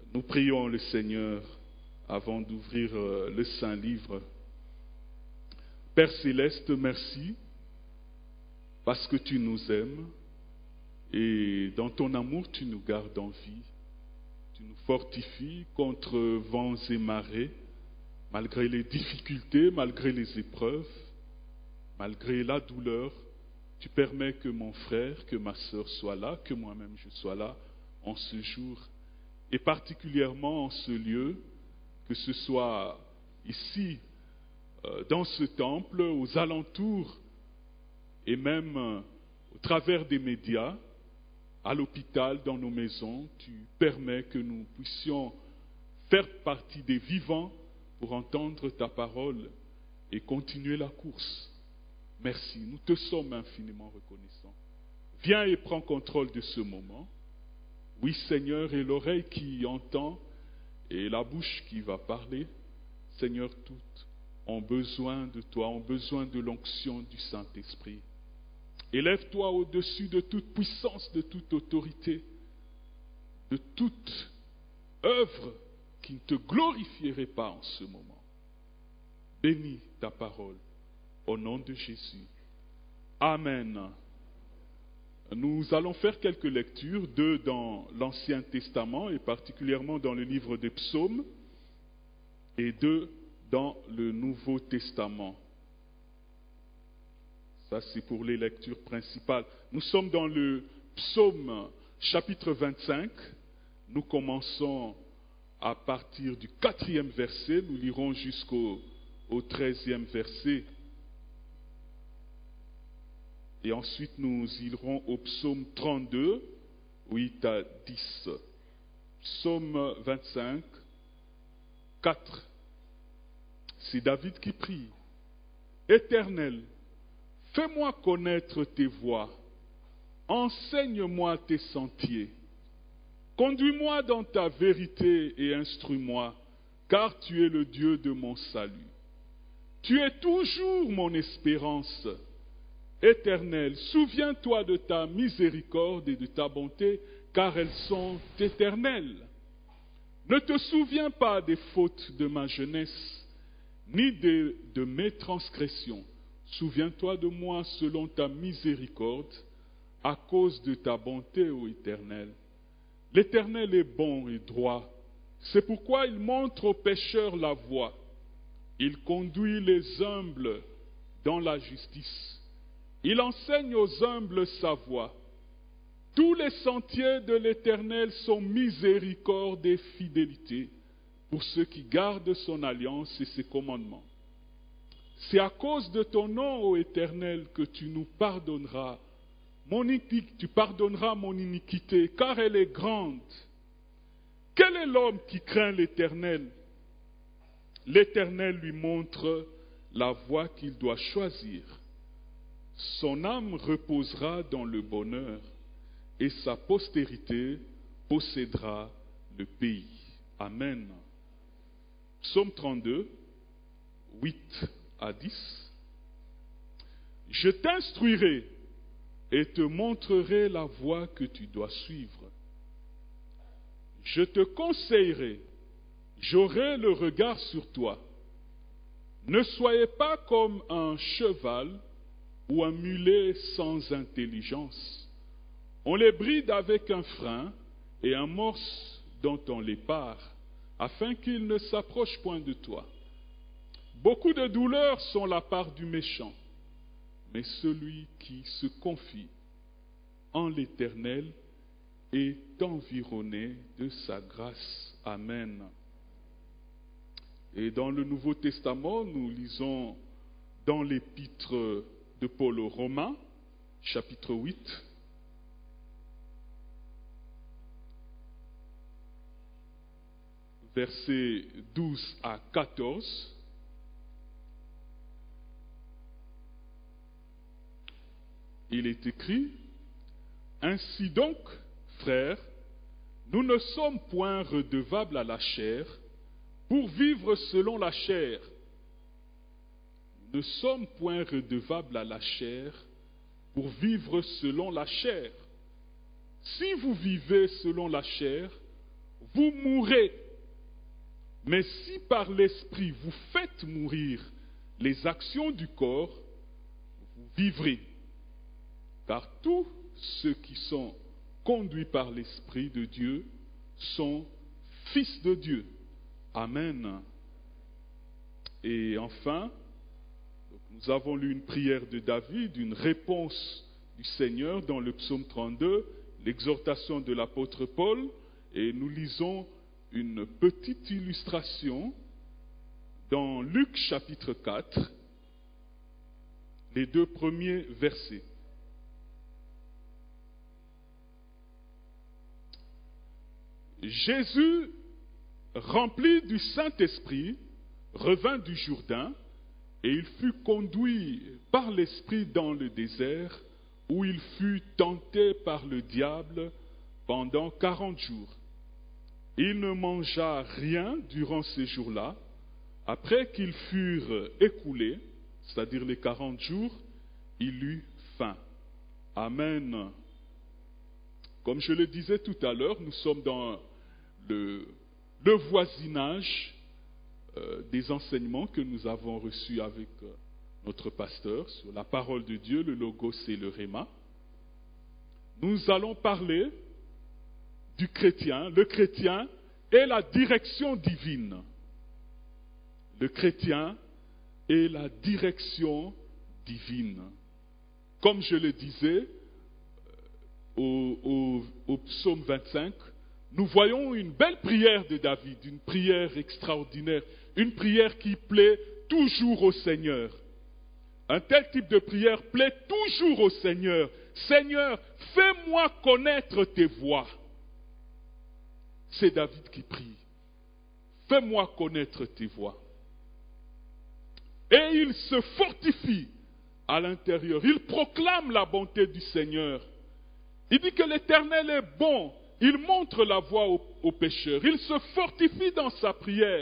Nous prions le Seigneur avant d'ouvrir le Saint-Livre. Père Céleste, merci parce que tu nous aimes et dans ton amour tu nous gardes en vie. Tu nous fortifies contre vents et marées, malgré les difficultés, malgré les épreuves, malgré la douleur. Tu permets que mon frère, que ma sœur soit là, que moi-même je sois là en ce jour. Et particulièrement en ce lieu, que ce soit ici, dans ce temple, aux alentours, et même au travers des médias, à l'hôpital, dans nos maisons, tu permets que nous puissions faire partie des vivants pour entendre ta parole et continuer la course. Merci, nous te sommes infiniment reconnaissants. Viens et prends contrôle de ce moment. Oui, Seigneur, et l'oreille qui entend et la bouche qui va parler, Seigneur, toutes ont besoin de toi, ont besoin de l'onction du Saint-Esprit. Élève-toi au-dessus de toute puissance, de toute autorité, de toute œuvre qui ne te glorifierait pas en ce moment. Bénis ta parole, au nom de Jésus. Amen. Nous allons faire quelques lectures, 2 dans l'Ancien Testament et particulièrement dans le livre des Psaumes et 2 dans le Nouveau Testament. Ça, c'est pour les lectures principales. Nous sommes dans le Psaume chapitre 25. Nous commençons à partir du 4e verset. Nous lirons jusqu'au 13e verset. Et ensuite, nous irons au psaume 32, 8 à 10. Psaume 25, 4. C'est David qui prie. Éternel, fais-moi connaître tes voies. Enseigne-moi tes sentiers. Conduis-moi dans ta vérité et instruis-moi, car tu es le Dieu de mon salut. Tu es toujours mon espérance. Éternel, souviens-toi de ta miséricorde et de ta bonté, car elles sont éternelles. Ne te souviens pas des fautes de ma jeunesse, ni de mes transgressions. Souviens-toi de moi selon ta miséricorde, à cause de ta bonté, ô Éternel. L'Éternel est bon et droit. C'est pourquoi il montre aux pécheurs la voie. Il conduit les humbles dans la justice. Il enseigne aux humbles sa voie. Tous les sentiers de l'Éternel sont miséricorde et fidélité pour ceux qui gardent son alliance et ses commandements. C'est à cause de ton nom, ô Éternel, que tu nous pardonneras. Tu pardonneras mon iniquité, car elle est grande. Quel est l'homme qui craint l'Éternel? L'Éternel lui montre la voie qu'il doit choisir. Son âme reposera dans le bonheur et sa postérité possédera le pays. Amen. Psaume 32, 8 à 10. Je t'instruirai et te montrerai la voie que tu dois suivre. Je te conseillerai, j'aurai le regard sur toi. Ne soyez pas comme un cheval ou un mulet sans intelligence. On les bride avec un frein et un morse dont on les pare, afin qu'ils ne s'approchent point de toi. Beaucoup de douleurs sont la part du méchant, mais celui qui se confie en l'Éternel est environné de sa grâce. Amen. Et dans le Nouveau Testament, nous lisons dans l'épître de Paul aux Romains, chapitre 8, versets 12 à 14. Il est écrit: Ainsi donc, frères, nous ne sommes point redevables à la chair pour vivre selon la chair. Nous ne sommes point redevables à la chair pour vivre selon la chair. Si vous vivez selon la chair, vous mourrez. Mais si par l'Esprit vous faites mourir les actions du corps, vous vivrez. Car tous ceux qui sont conduits par l'Esprit de Dieu sont fils de Dieu. Amen. Et enfin, nous avons lu une prière de David, une réponse du Seigneur dans le psaume 32, l'exhortation de l'apôtre Paul, et nous lisons une petite illustration dans Luc chapitre 4, les 2 premiers versets. Jésus, rempli du Saint-Esprit, revint du Jourdain, et il fut conduit par l'Esprit dans le désert, où il fut tenté par le diable pendant 40 jours. Il ne mangea rien durant ces jours-là. Après qu'ils furent écoulés, c'est-à-dire les 40 jours, il eut faim. Amen. Comme je le disais tout à l'heure, nous sommes dans le voisinage des enseignements que nous avons reçus avec notre pasteur sur la parole de Dieu, le Logos et le Réma. Nous allons parler du chrétien. Le chrétien est la direction divine. Le chrétien est la direction divine. Comme je le disais au psaume 25, nous voyons une belle prière de David, une prière extraordinaire, une prière qui plaît toujours au Seigneur. Un tel type de prière plaît toujours au Seigneur. Seigneur, fais-moi connaître tes voies. C'est David qui prie. Fais-moi connaître tes voies. Et il se fortifie à l'intérieur. Il proclame la bonté du Seigneur. Il dit que l'Éternel est bon. Il montre la voie aux pécheurs. Il se fortifie dans sa prière.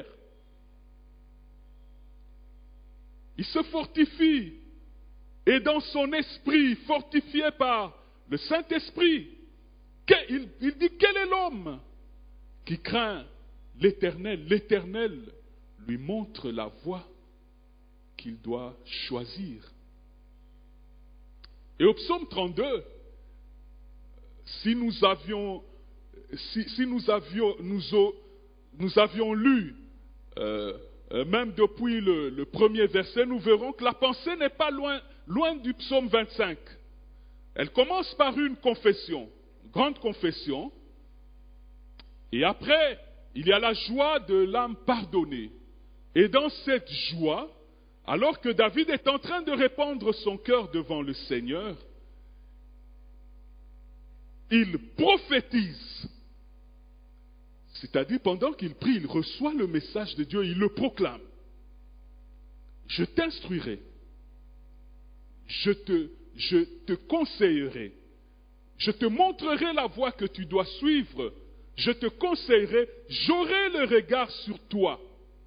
Il se fortifie. Et dans son esprit, fortifié par le Saint-Esprit, il dit, quel est l'homme qui craint l'Éternel? L'Éternel lui montre la voie qu'il doit choisir. Et au psaume 32, si nous avions lu, même depuis le premier verset, nous verrons que la pensée n'est pas loin du psaume 25. Elle commence par une confession, une grande confession, et après, il y a la joie de l'âme pardonnée. Et dans cette joie, alors que David est en train de répandre son cœur devant le Seigneur, il prophétise. C'est-à-dire, pendant qu'il prie, il reçoit le message de Dieu, il le proclame. Je t'instruirai, je te conseillerai, je te montrerai la voie que tu dois suivre, je te conseillerai, j'aurai le regard sur toi.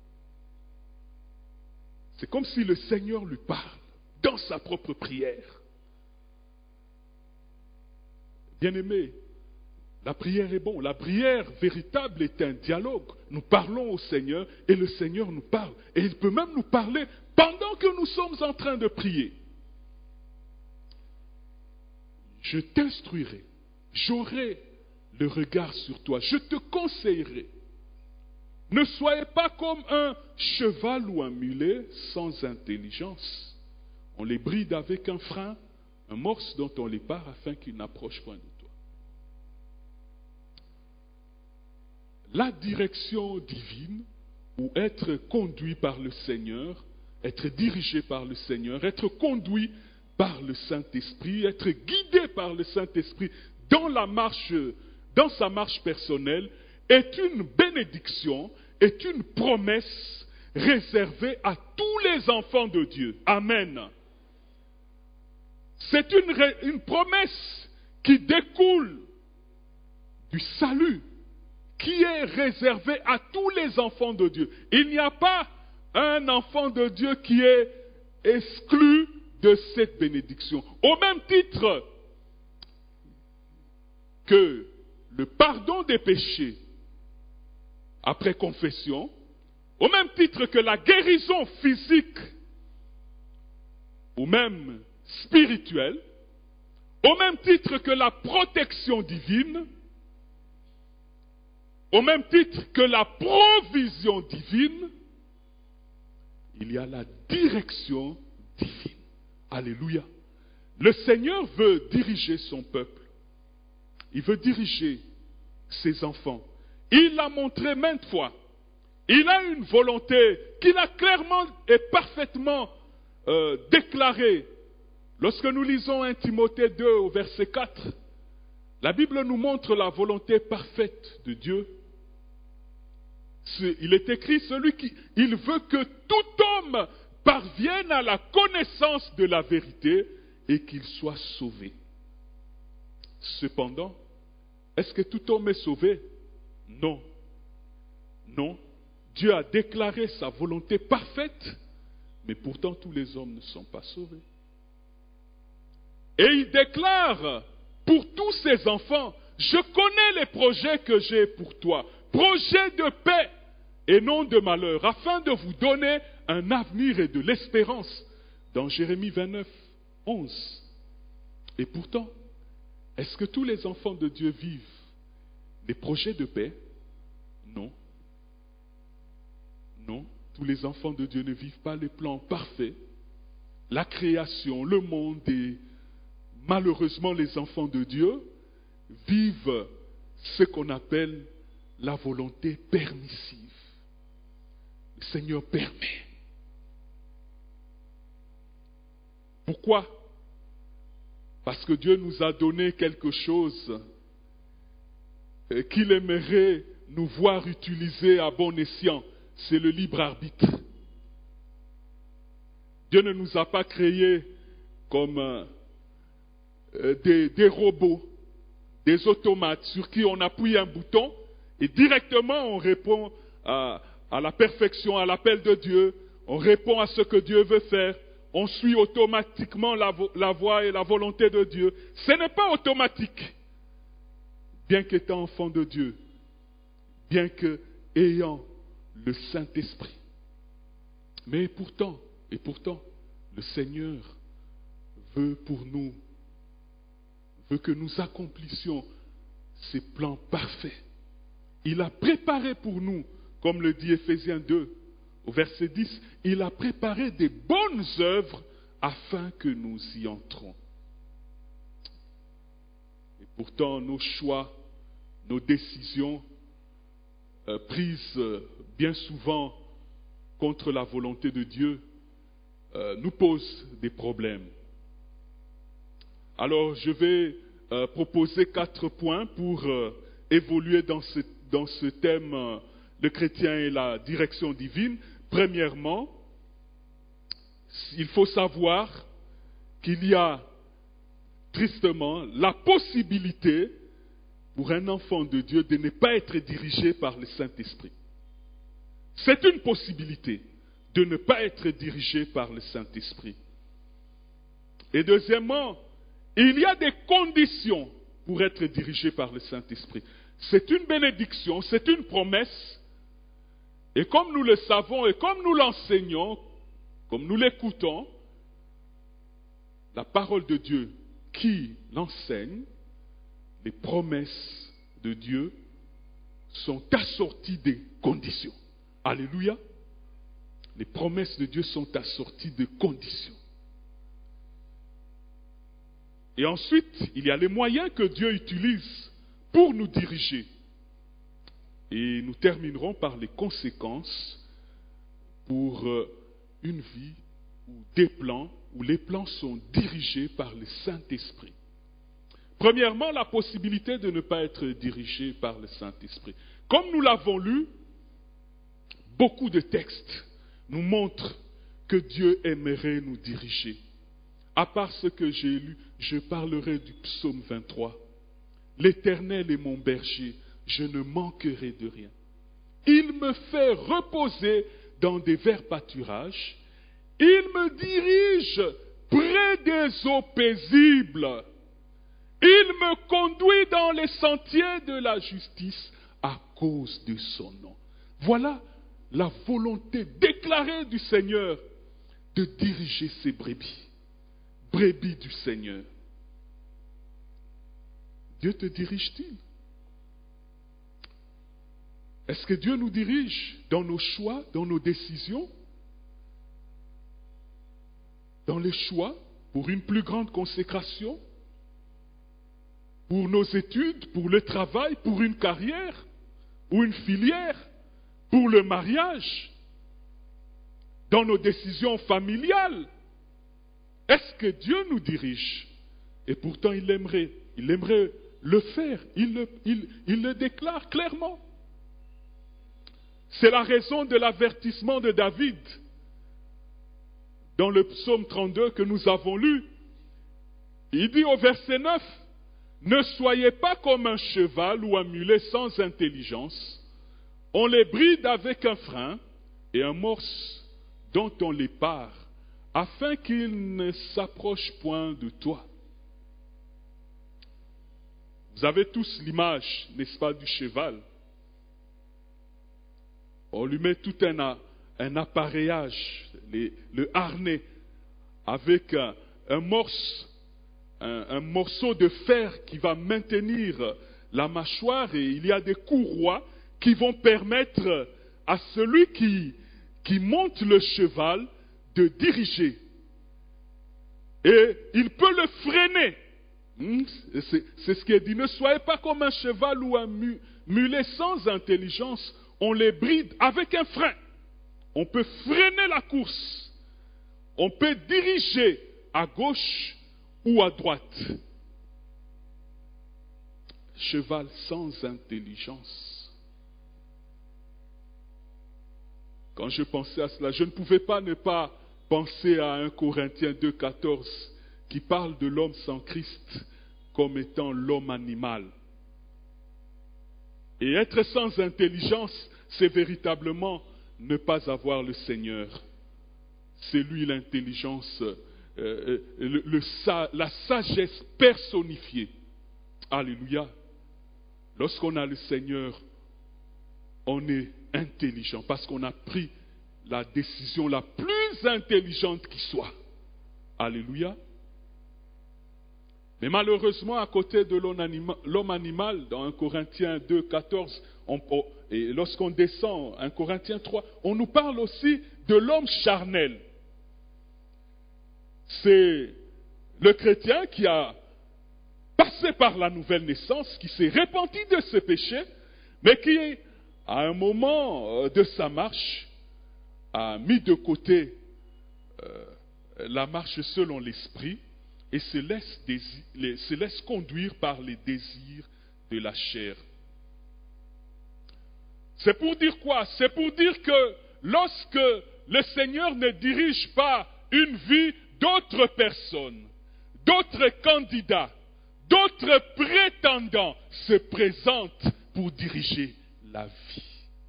C'est comme si le Seigneur lui parle dans sa propre prière. Bien-aimé, la prière est bonne. La prière véritable est un dialogue. Nous parlons au Seigneur et le Seigneur nous parle. Et il peut même nous parler pendant que nous sommes en train de prier. Je t'instruirai, j'aurai le regard sur toi, je te conseillerai. Ne soyez pas comme un cheval ou un mulet sans intelligence. On les bride avec un frein, un morse dont on les part afin qu'ils n'approchent point de toi. La direction divine, ou être conduit par le Seigneur, être dirigé par le Seigneur, être conduit par le Saint-Esprit, être guidé par le Saint-Esprit dans sa marche personnelle, est une bénédiction, est une promesse réservée à tous les enfants de Dieu. Amen. C'est une promesse qui découle du salut, qui est réservée à tous les enfants de Dieu. Il n'y a pas un enfant de Dieu qui est exclu de cette bénédiction. Au même titre que le pardon des péchés après confession, au même titre que la guérison physique ou même spirituelle, au même titre que la protection divine, au même titre que la provision divine, il y a la direction divine. Alléluia. Le Seigneur veut diriger son peuple. Il veut diriger ses enfants. Il l'a montré maintes fois. Il a une volonté qu'il a clairement et parfaitement déclarée. Lorsque nous lisons 1 Timothée 2 au verset 4, la Bible nous montre la volonté parfaite de Dieu. Il est écrit, il veut que tout homme parvienne à la connaissance de la vérité et qu'il soit sauvé. Cependant, est-ce que tout homme est sauvé? Non. Non. Dieu a déclaré sa volonté parfaite, mais pourtant tous les hommes ne sont pas sauvés. Et il déclare pour tous ses enfants, je connais les projets que j'ai pour toi, projets de paix et non de malheur, afin de vous donner un avenir et de l'espérance. Dans Jérémie 29, 11. Et pourtant, est-ce que tous les enfants de Dieu vivent des projets de paix? Non. Non, tous les enfants de Dieu ne vivent pas les plans parfaits. La création, le monde et malheureusement les enfants de Dieu vivent ce qu'on appelle la volonté permissive. Le Seigneur permet. Pourquoi? Parce que Dieu nous a donné quelque chose qu'il aimerait nous voir utiliser à bon escient. C'est le libre arbitre. Dieu ne nous a pas créés comme des robots, des automates sur qui on appuie un bouton et directement on répond à la perfection, à l'appel de Dieu, on répond à ce que Dieu veut faire, on suit automatiquement la voie et la volonté de Dieu. Ce n'est pas automatique. Bien qu'étant enfant de Dieu, bien qu'ayant le Saint-Esprit. Mais pourtant, le Seigneur veut que nous accomplissions ses plans parfaits. Il a préparé pour nous, comme le dit Éphésiens 2, au verset 10, il a préparé des bonnes œuvres afin que nous y entrons. Et pourtant, nos choix, nos décisions prises bien souvent contre la volonté de Dieu nous posent des problèmes. Alors je vais proposer 4 points pour évoluer dans ce thème, le chrétien et la direction divine. Premièrement, il faut savoir qu'il y a tristement la possibilité pour un enfant de Dieu de ne pas être dirigé par le Saint-Esprit. C'est une possibilité de ne pas être dirigé par le Saint-Esprit. Et deuxièmement, il y a des conditions pour être dirigé par le Saint-Esprit. C'est une bénédiction, c'est une promesse. Et comme nous le savons et comme nous l'enseignons, comme nous l'écoutons, la parole de Dieu qui l'enseigne, les promesses de Dieu sont assorties des conditions. Alléluia. Les promesses de Dieu sont assorties de conditions. Et ensuite, il y a les moyens que Dieu utilise pour nous diriger. Et nous terminerons par les conséquences pour une vie où les plans sont dirigés par le Saint-Esprit. Premièrement, la possibilité de ne pas être dirigé par le Saint-Esprit. Comme nous l'avons lu, beaucoup de textes nous montrent que Dieu aimerait nous diriger. À part ce que j'ai lu, je parlerai du psaume 23. L'Éternel est mon berger, je ne manquerai de rien. Il me fait reposer dans des verts pâturages. Il me dirige près des eaux paisibles. Il me conduit dans les sentiers de la justice à cause de son nom. Voilà la volonté déclarée du Seigneur de diriger ses brebis. Brebis du Seigneur. Dieu te dirige-t-il? Est-ce que Dieu nous dirige dans nos choix, dans nos décisions? Dans les choix pour une plus grande consécration? Pour nos études, pour le travail, pour une carrière ou une filière, pour le mariage, dans nos décisions familiales? Est-ce que Dieu nous dirige? Et pourtant il aimerait le faire, il le déclare clairement. C'est la raison de l'avertissement de David dans le psaume 32 que nous avons lu. Il dit au verset 9, « Ne soyez pas comme un cheval ou un mulet sans intelligence. On les bride avec un frein et un morse dont on les pare, afin qu'ils ne s'approchent point de toi. » Vous avez tous l'image, n'est-ce pas, du cheval. On lui met tout un appareillage, le harnais, avec un morceau de fer qui va maintenir la mâchoire, et il y a des courroies qui vont permettre à celui qui monte le cheval de diriger. Et il peut le freiner. C'est ce qui est dit. Ne soyez pas comme un cheval ou un mulet sans intelligence. On les bride avec un frein. On peut freiner la course. On peut diriger à gauche ou à droite. Cheval sans intelligence. Quand je pensais à cela, je ne pouvais pas ne pas penser à 1 Corinthiens 2,14 qui parle de l'homme sans Christ comme étant l'homme animal. Et être sans intelligence, c'est véritablement ne pas avoir le Seigneur. C'est lui l'intelligence, la sagesse personnifiée. Alléluia. Lorsqu'on a le Seigneur, on est intelligent parce qu'on a pris la décision la plus intelligente qui soit. Alléluia. Mais malheureusement, à côté de l'homme animal, dans 1 Corinthiens 2, 14, et lorsqu'on descend, 1 Corinthiens 3, on nous parle aussi de l'homme charnel. C'est le chrétien qui a passé par la nouvelle naissance, qui s'est repenti de ses péchés, mais qui, à un moment de sa marche, a mis de côté la marche selon l'esprit et se laisse conduire par les désirs de la chair. C'est pour dire quoi? C'est pour dire que lorsque le Seigneur ne dirige pas une vie, d'autres personnes, d'autres candidats, d'autres prétendants se présentent pour diriger la vie.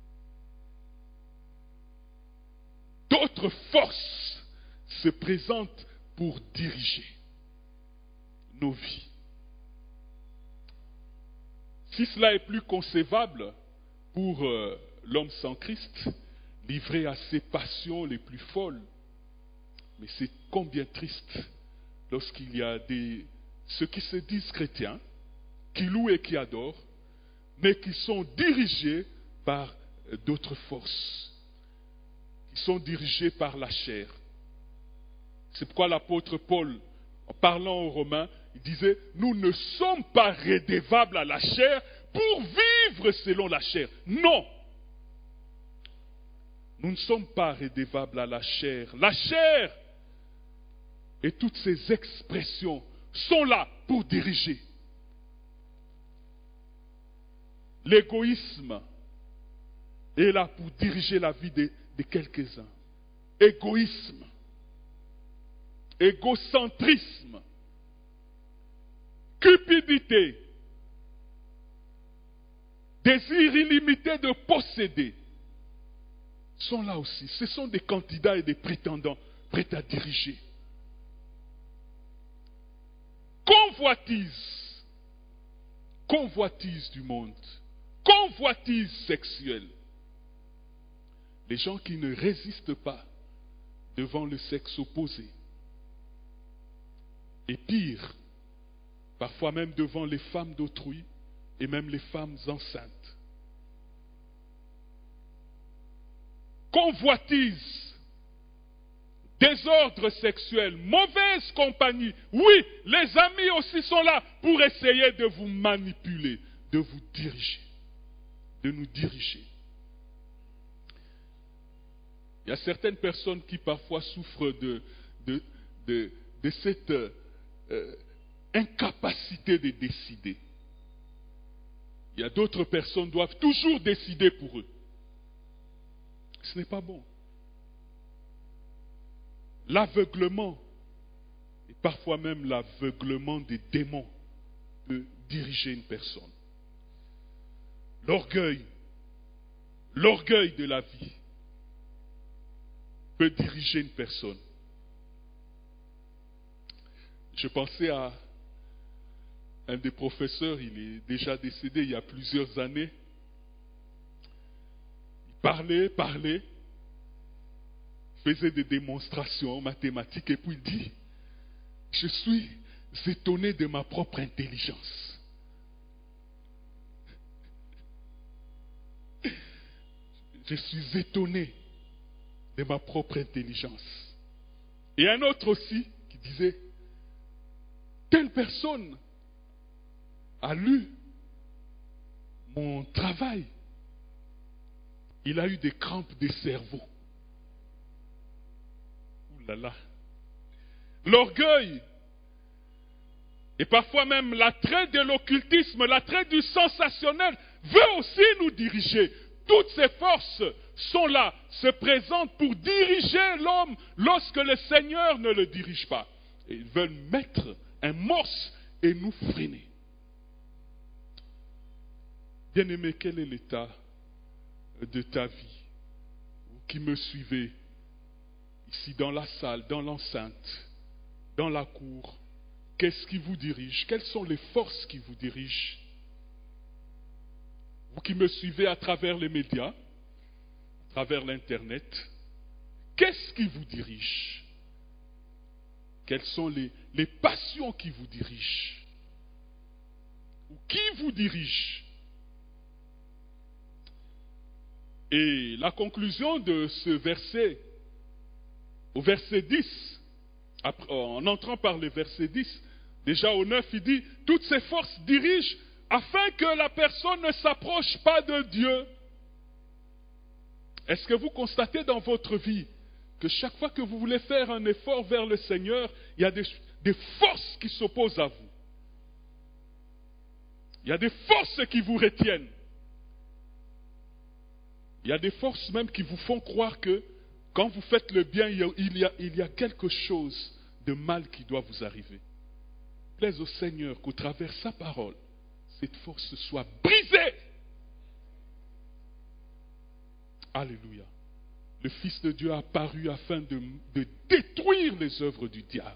D'autres forces se présentent pour diriger nos vies. Si cela est plus concevable pour l'homme sans Christ, livré à ses passions les plus folles, mais c'est combien triste lorsqu'il y a ceux qui se disent chrétiens, qui louent et qui adorent, mais qui sont dirigés par d'autres forces, qui sont dirigés par la chair. C'est pourquoi l'apôtre Paul, en parlant aux Romains, il disait, nous ne sommes pas redevables à la chair pour vivre selon la chair. Non! Nous ne sommes pas redevables à la chair. La chair et toutes ces expressions sont là pour diriger. L'égoïsme est là pour diriger la vie de quelques-uns. Égoïsme, égocentrisme, cupidité, désir illimité de posséder sont là aussi. Ce sont des candidats et des prétendants prêts à diriger. Convoitise du monde, convoitise sexuelle. les gens qui ne résistent pas devant le sexe opposé. Et pire, parfois même devant les femmes d'autrui et même les femmes enceintes. Convoitise, désordre sexuel, mauvaise compagnie. Oui, les amis aussi sont là pour essayer de vous manipuler, de vous diriger, de nous diriger. Il y a certaines personnes qui parfois souffrent de cette incapacité de décider. Il y a d'autres personnes qui doivent toujours décider pour eux. Ce n'est pas bon. L'aveuglement, et parfois même l'aveuglement des démons, peut diriger une personne. L'orgueil de la vie peut diriger une personne. Je pensais à un des professeurs, il est déjà décédé il y a plusieurs années. Il parlait, faisait des démonstrations mathématiques et puis il dit, je suis étonné de ma propre intelligence. Je suis étonné de ma propre intelligence. Et un autre aussi qui disait, telle personne a lu mon travail. Il a eu des crampes de cerveau. Ouh là là. L'orgueil et parfois même l'attrait de l'occultisme, l'attrait du sensationnel veut aussi nous diriger. Toutes ces forces sont là, se présentent pour diriger l'homme lorsque le Seigneur ne le dirige pas. Et ils veulent mettre un morse et nous freiner. Bien-aimé, quel est l'état de ta vie? Vous qui me suivez ici dans la salle, dans l'enceinte, dans la cour, qu'est-ce qui vous dirige? Quelles sont les forces qui vous dirigent? Vous qui me suivez à travers les médias, à travers l'Internet, qu'est-ce qui vous dirige? Quelles sont les passions qui vous dirigent? Ou qui vous dirige? Et la conclusion de ce verset, au verset 10, en entrant par le verset 10, déjà au 9, il dit, toutes ces forces dirigent afin que la personne ne s'approche pas de Dieu. Est-ce que vous constatez dans votre vie que chaque fois que vous voulez faire un effort vers le Seigneur, il y a des forces qui s'opposent à vous? Il y a des forces qui vous retiennent. Il y a des forces même qui vous font croire que quand vous faites le bien, il y a quelque chose de mal qui doit vous arriver. Plaise au Seigneur qu'au travers sa parole, cette force soit brisée. Alléluia. Le Fils de Dieu a apparu afin de détruire les œuvres du diable.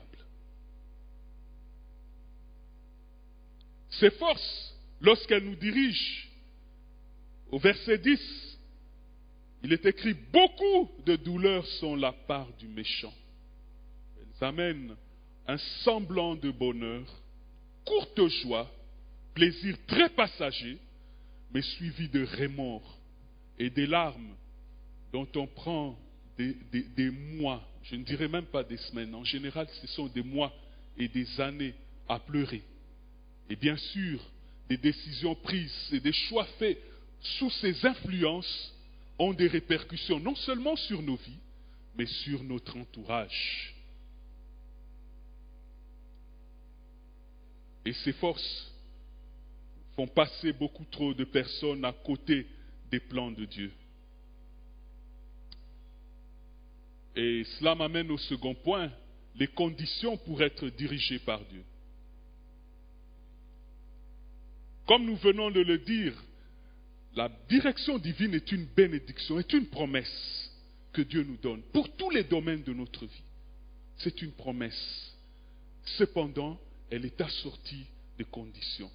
Ces forces, lorsqu'elles nous dirigent, au verset 10, il est écrit, beaucoup de douleurs sont la part du méchant. Elles amènent un semblant de bonheur, courte joie, plaisir très passager, mais suivi de remords et des larmes dont on prend des mois, je ne dirais même pas des semaines, en général ce sont des mois et des années à pleurer. Et bien sûr, des décisions prises et des choix faits sous ces influences ont des répercussions non seulement sur nos vies, mais sur notre entourage. Et ces forces font passer beaucoup trop de personnes à côté des plans de Dieu. Et cela m'amène au second point, les conditions pour être dirigé par Dieu. Comme nous venons de le dire, la direction divine est une bénédiction, est une promesse que Dieu nous donne pour tous les domaines de notre vie. C'est une promesse. Cependant, elle est assortie de conditions.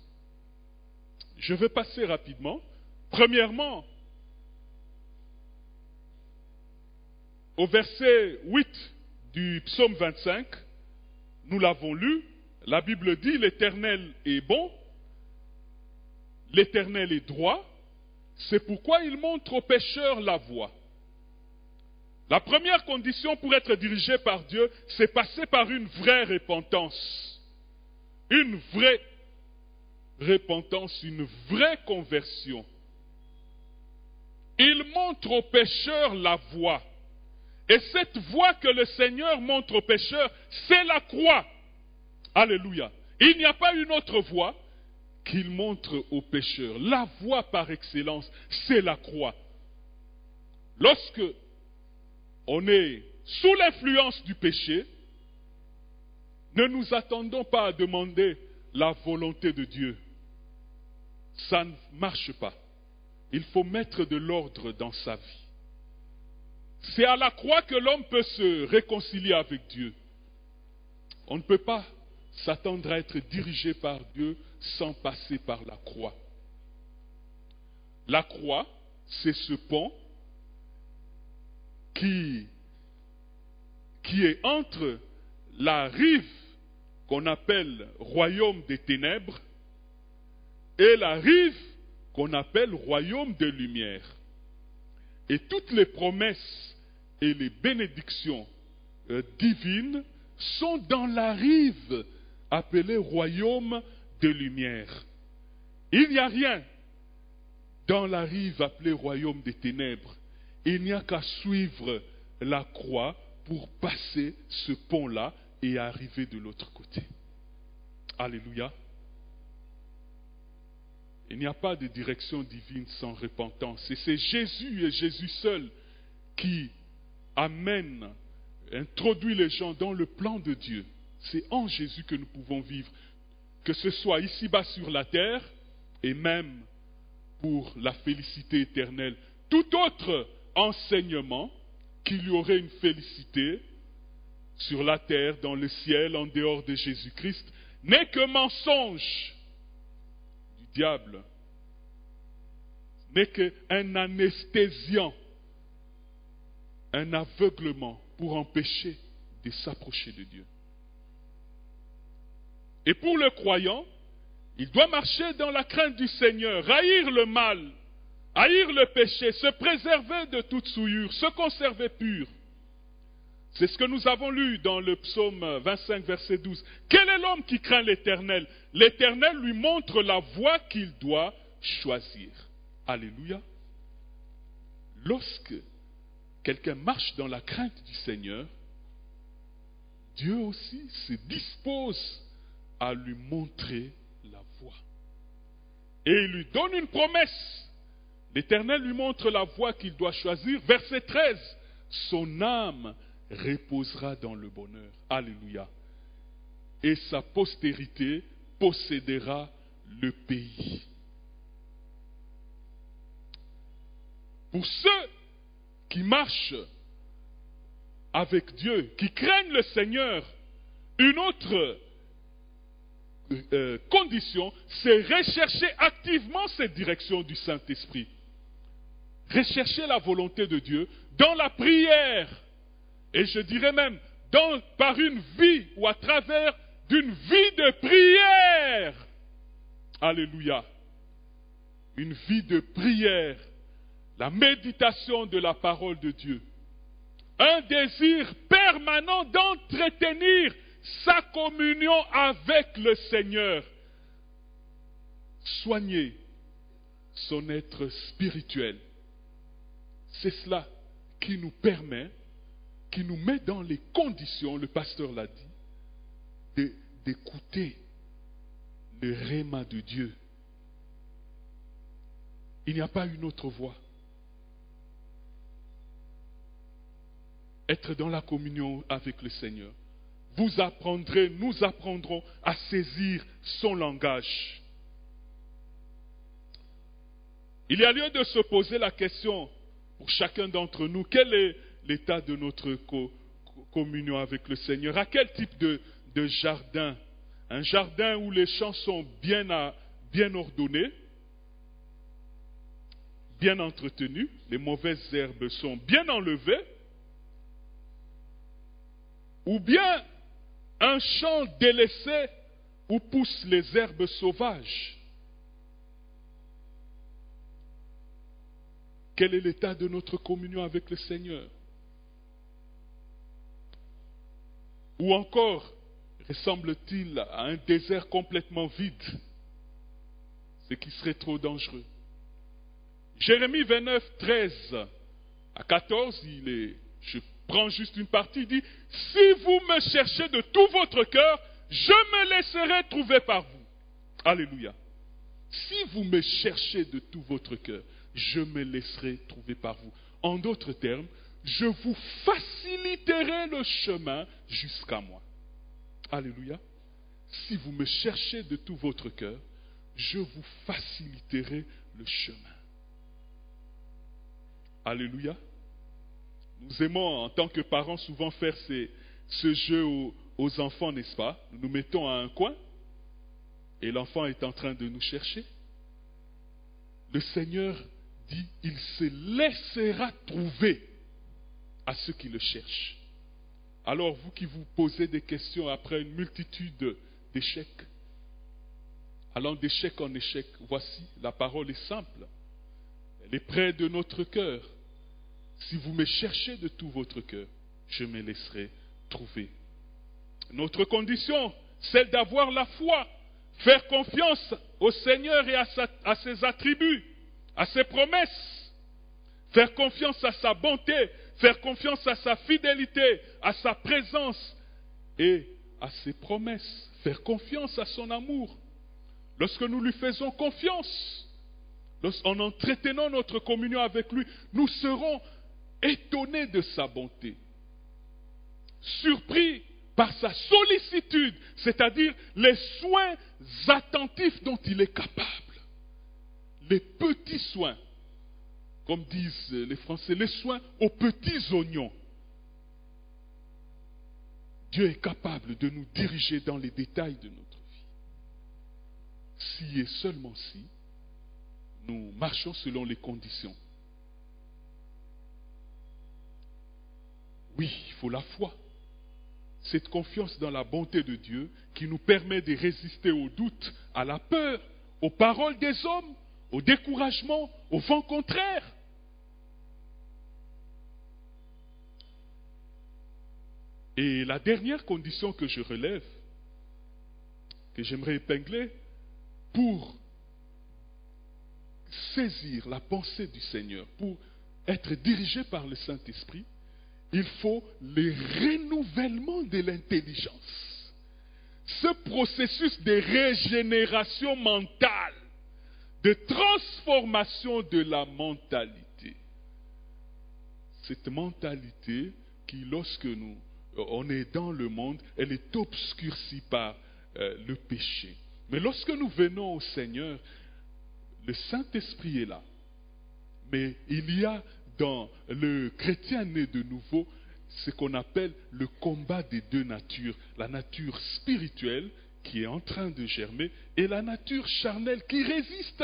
Je vais passer rapidement. Premièrement, au verset 8 du psaume 25, nous l'avons lu, la Bible dit « L'Éternel est bon, l'Éternel est droit, c'est pourquoi il montre aux pécheurs la voie. » La première condition pour être dirigé par Dieu, c'est passer par une vraie repentance. Une vraie repentance, une vraie conversion. Il montre aux pécheurs la voie. Et cette voie que le Seigneur montre aux pécheurs, c'est la croix. Alléluia. Il n'y a pas une autre voie qu'il montre aux pécheurs. La voie par excellence, c'est la croix. Lorsque on est sous l'influence du péché, ne nous attendons pas à demander la volonté de Dieu. Ça ne marche pas. Il faut mettre de l'ordre dans sa vie. C'est à la croix que l'homme peut se réconcilier avec Dieu. On ne peut pas s'attendre à être dirigé par Dieu sans passer par la croix. La croix, c'est ce pont qui est entre la rive qu'on appelle royaume des ténèbres et la rive qu'on appelle royaume des lumières. Et toutes les promesses et les bénédictions divines sont dans la rive appelée royaume des lumières. Il n'y a rien dans la rive appelée royaume des ténèbres. Il n'y a qu'à suivre la croix pour passer ce pont-là et arriver de l'autre côté. Alléluia. Il n'y a pas de direction divine sans repentance. Et c'est Jésus et Jésus seul qui introduit les gens dans le plan de Dieu. C'est en Jésus que nous pouvons vivre, que ce soit ici-bas sur la terre et même pour la félicité éternelle. Tout autre enseignement qu'il y aurait une félicité sur la terre, dans le ciel, en dehors de Jésus-Christ, n'est que mensonge du diable, n'est qu'un anesthésiant, un aveuglement pour empêcher de s'approcher de Dieu. Et pour le croyant, il doit marcher dans la crainte du Seigneur, haïr le mal, haïr le péché, se préserver de toute souillure, se conserver pur. C'est ce que nous avons lu dans le psaume 25, verset 12. Quel est l'homme qui craint l'Éternel? L'Éternel lui montre la voie qu'il doit choisir. Alléluia. Lorsque quelqu'un marche dans la crainte du Seigneur, Dieu aussi se dispose à lui montrer la voie. Et il lui donne une promesse. L'Éternel lui montre la voie qu'il doit choisir. Verset 13. Son âme reposera dans le bonheur. Alléluia. Et sa postérité possédera le pays. Pour ceux qui marchent avec Dieu, qui craignent le Seigneur, une autre condition, c'est rechercher activement cette direction du Saint-Esprit. Rechercher la volonté de Dieu dans la prière. Et je dirais même, par une vie ou à travers d'une vie de prière. Alléluia. Une vie de prière. La méditation de la parole de Dieu. Un désir permanent d'entretenir sa communion avec le Seigneur. Soigner son être spirituel. C'est cela qui nous permet, qui nous met dans les conditions, le pasteur l'a dit, d'écouter le réma de Dieu. Il n'y a pas une autre voie. Être dans la communion avec le Seigneur. Vous apprendrez, nous apprendrons à saisir son langage. Il y a lieu de se poser la question pour chacun d'entre nous, quel est l'état de notre communion avec le Seigneur? À quel type de jardin? Un jardin où les champs sont bien ordonnés, bien entretenus, les mauvaises herbes sont bien enlevées, ou bien un champ délaissé où poussent les herbes sauvages? Quel est l'état de notre communion avec le Seigneur? Ou encore, ressemble-t-il à un désert complètement vide, ce qui serait trop dangereux? Jérémie 29, 13 à 14, je prends juste une partie, il dit: si vous me cherchez de tout votre cœur, je me laisserai trouver par vous. Alléluia. Si vous me cherchez de tout votre cœur, je me laisserai trouver par vous. En d'autres termes, je vous faciliterai le chemin jusqu'à moi. Alléluia. Si vous me cherchez de tout votre cœur, je vous faciliterai le chemin. Alléluia. Nous aimons en tant que parents souvent faire ce jeu aux enfants, n'est-ce pas? Nous nous mettons à un coin et l'enfant est en train de nous chercher. Le Seigneur dit: il se laissera trouver à ceux qui le cherchent. Alors vous qui vous posez des questions après une multitude d'échecs, allant d'échec en échec, voici, la parole est simple. Elle est près de notre cœur. Si vous me cherchez de tout votre cœur, je me laisserai trouver. Notre condition, celle d'avoir la foi, faire confiance au Seigneur et à ses attributs, à ses promesses, faire confiance à sa bonté, faire confiance à sa fidélité, à sa présence et à ses promesses, faire confiance à son amour. Lorsque nous lui faisons confiance, en entretenant notre communion avec lui, nous serons étonnés de sa bonté, surpris par sa sollicitude, c'est-à-dire les soins attentifs dont il est capable. Les petits soins, comme disent les Français, les soins aux petits oignons. Dieu est capable de nous diriger dans les détails de notre vie. Si et seulement si, nous marchons selon les conditions. Oui, il faut la foi. Cette confiance dans la bonté de Dieu qui nous permet de résister aux doutes, à la peur, aux paroles des hommes, au découragement, au vent contraire. Et la dernière condition que je relève, que j'aimerais épingler, pour saisir la pensée du Seigneur, pour être dirigé par le Saint-Esprit, il faut le renouvellement de l'intelligence. Ce processus de régénération mentale, de transformation de la mentalité. Cette mentalité qui, lorsque on est dans le monde, elle est obscurcie par le péché. Mais lorsque nous venons au Seigneur, le Saint-Esprit est là. Mais il y a dans le chrétien né de nouveau ce qu'on appelle le combat des deux natures. La nature spirituelle qui est en train de germer et la nature charnelle qui résiste.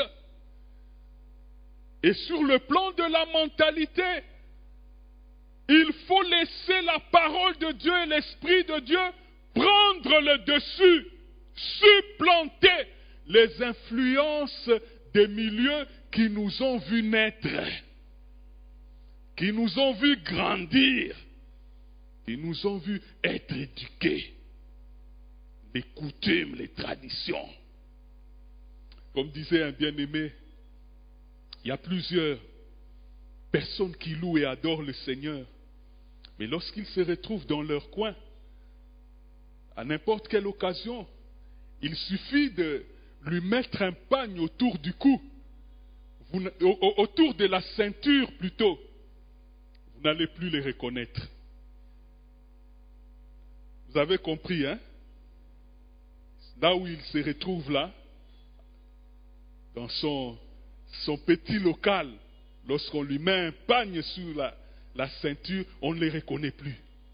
Et sur le plan de la mentalité, il faut laisser la parole de Dieu et l'Esprit de Dieu prendre le dessus, supplanter les influences des milieux qui nous ont vus naître, qui nous ont vus grandir, qui nous ont vus être éduqués, les coutumes, les traditions. Comme disait un bien-aimé, il y a plusieurs personnes qui louent et adorent le Seigneur, mais lorsqu'ils se retrouvent dans leur coin, à n'importe quelle occasion, il suffit de lui mettre un pagne autour du cou, autour de la ceinture plutôt. Vous n'allez plus les reconnaître. Vous avez compris, hein? Là où il se retrouve là, dans son petit local, lorsqu'on lui met un pagne sous la ceinture, on ne les reconnaît plus.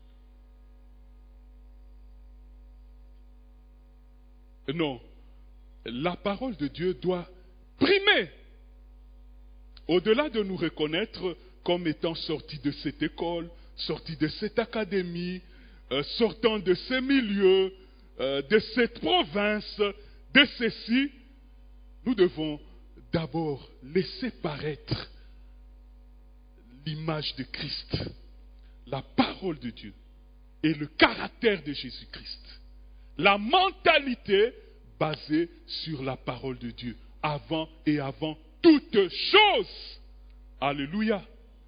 Non, la parole de Dieu doit primer. Au-delà de nous reconnaître comme étant sortis de cette école, sortis de cette académie, sortant de ces milieux, de cette province, de ceci, nous devons d'abord laisser paraître l'image de Christ, la parole de Dieu et le caractère de Jésus-Christ. La mentalité basée sur la parole de Dieu, avant et avant toute chose. Alléluia.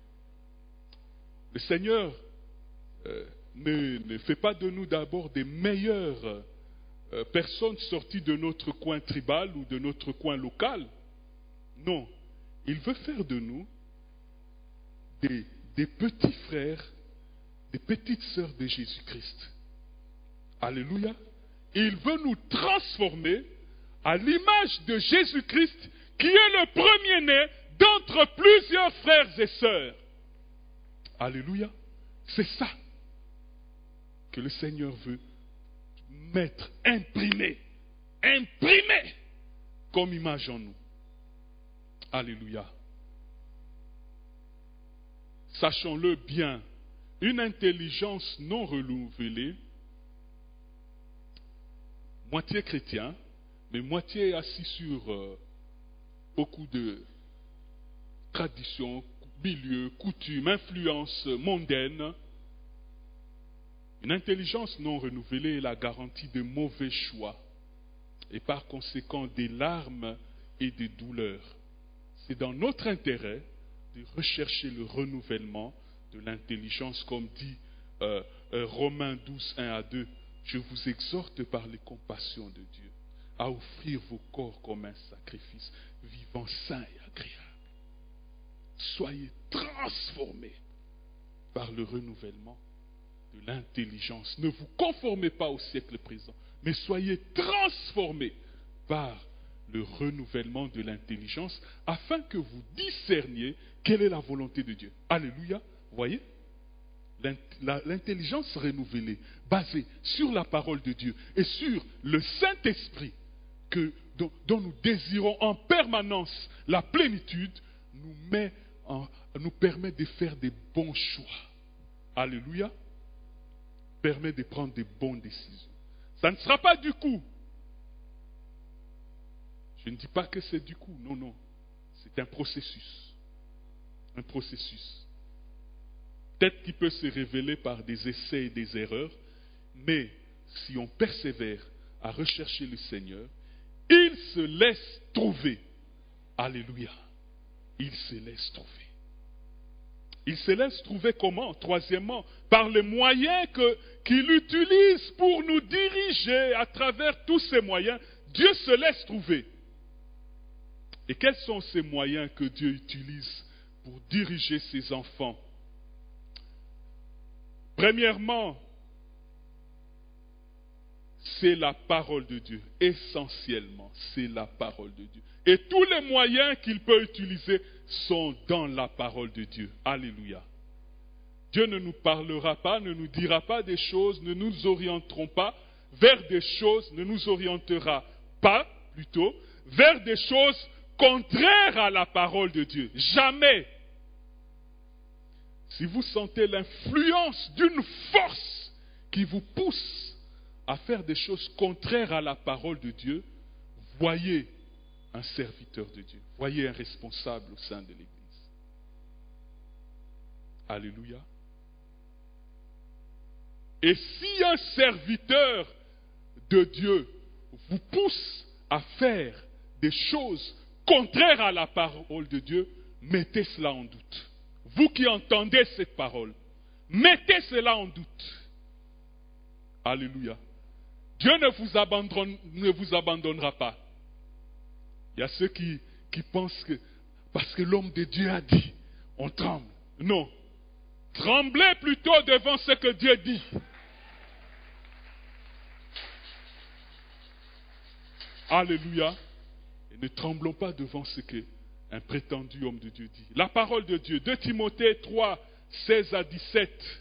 Le Seigneur ne fait pas de nous d'abord des meilleures personnes sorties de notre coin tribal ou de notre coin local. Non, il veut faire de nous des petits frères, des petites sœurs de Jésus-Christ. Alléluia. Il veut nous transformer à l'image de Jésus-Christ, qui est le premier-né d'entre plusieurs frères et sœurs. Alléluia. C'est ça que le Seigneur veut mettre, imprimer comme image en nous. Alléluia. Sachons-le bien, une intelligence non renouvelée, moitié chrétien, mais moitié assis sur beaucoup de traditions, milieux, coutumes, influences mondaines. Une intelligence non renouvelée est la garantie de mauvais choix et par conséquent des larmes et des douleurs. C'est dans notre intérêt de rechercher le renouvellement de l'intelligence, comme dit Romains 12, 1 à 2. Je vous exhorte par les compassions de Dieu à offrir vos corps comme un sacrifice vivant, saint et agréable. Soyez transformés par le renouvellement de l'intelligence. Ne vous conformez pas au siècle présent, mais soyez transformés par le renouvellement de l'intelligence, afin que vous discerniez quelle est la volonté de Dieu. Alléluia. Vous voyez? L'intelligence renouvelée, basée sur la parole de Dieu et sur le Saint-Esprit, dont nous désirons en permanence la plénitude, nous permet de faire des bons choix. Alléluia. Permet de prendre des bonnes décisions. Ça ne sera pas du coup. Je ne dis pas que c'est du coup. Non, non. C'est un processus. Un processus. Peut-être qu'il peut se révéler par des essais et des erreurs, mais si on persévère à rechercher le Seigneur, il se laisse trouver. Alléluia. Il se laisse trouver. Il se laisse trouver comment? Troisièmement, par les moyens qu'il utilise pour nous diriger à travers tous ces moyens. Dieu se laisse trouver. Et quels sont ces moyens que Dieu utilise pour diriger ses enfants? Premièrement, c'est la parole de Dieu. Essentiellement, c'est la parole de Dieu. Et tous les moyens qu'il peut utiliser sont dans la parole de Dieu. Alléluia. Dieu ne nous parlera pas, ne nous dira pas des choses, ne nous orienterons pas vers des choses, ne nous orientera pas, plutôt, vers des choses contraires à la parole de Dieu. Jamais. Si vous sentez l'influence d'une force qui vous pousse à faire des choses contraires à la parole de Dieu, voyez un serviteur de Dieu, voyez un responsable au sein de l'Église. Alléluia. Et si un serviteur de Dieu vous pousse à faire des choses contraires à la parole de Dieu, mettez cela en doute. Vous qui entendez cette parole, mettez cela en doute. Alléluia. Dieu ne vous abandonnera pas. Il y a ceux qui pensent que parce que l'homme de Dieu a dit, on tremble. Non. Tremblez plutôt devant ce que Dieu dit. Alléluia. Et ne tremblons pas devant ce qu'un prétendu homme de Dieu dit. La parole de Dieu, 2 Timothée 3, 16 à 17.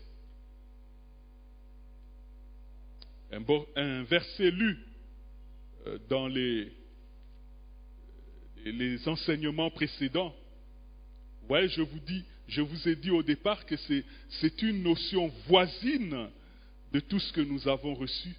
Un verset lu dans les enseignements précédents. Ouais, je vous ai dit au départ que c'est une notion voisine de tout ce que nous avons reçu.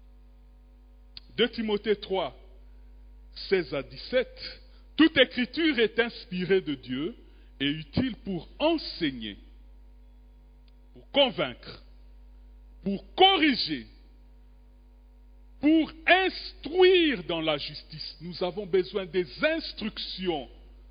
2 Timothée 3, 16 à 17. Toute écriture est inspirée de Dieu et utile pour enseigner, pour convaincre, pour corriger, pour instruire dans la justice. Nous avons besoin des instructions